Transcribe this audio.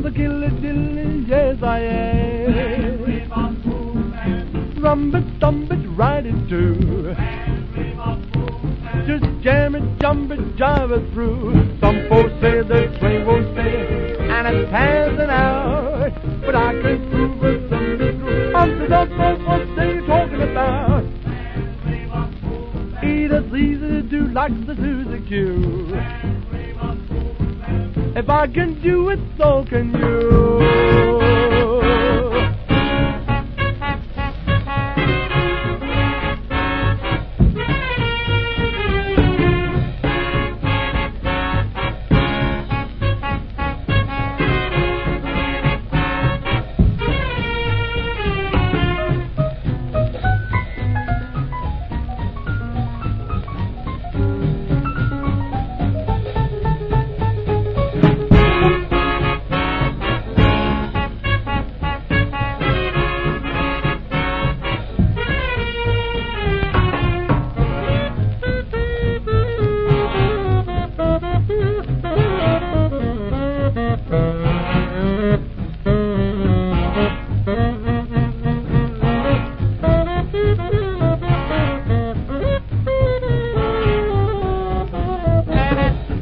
the killer dilly, yes I am. Rum it, thump it, ride it too. Just jam it, jump it, jive it through. Some folks say the swing won't stay, and it's passing out. But I can prove it from the screw. I'm the dog, what's they talking about? It's easy to do like the Suzy Q. If I can do it, so can you.